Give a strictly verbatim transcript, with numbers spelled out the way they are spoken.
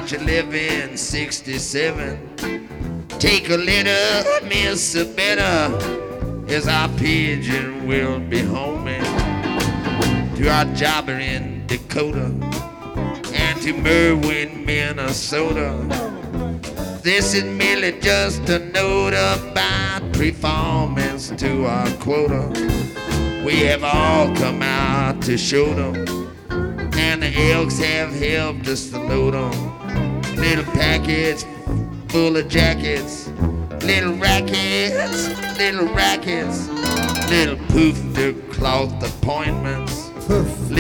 March eleventh, sixty-seven. Take a letter, Miss Better, as our pigeon will be homing to our jobber in Dakota and to Merwin, Minnesota. This is merely just a note about performance to our quota. We have all come out to show them, and the Elks have helped us to load them. Little packets full of jackets, little rackets, little rackets, little poof to cloth appointments.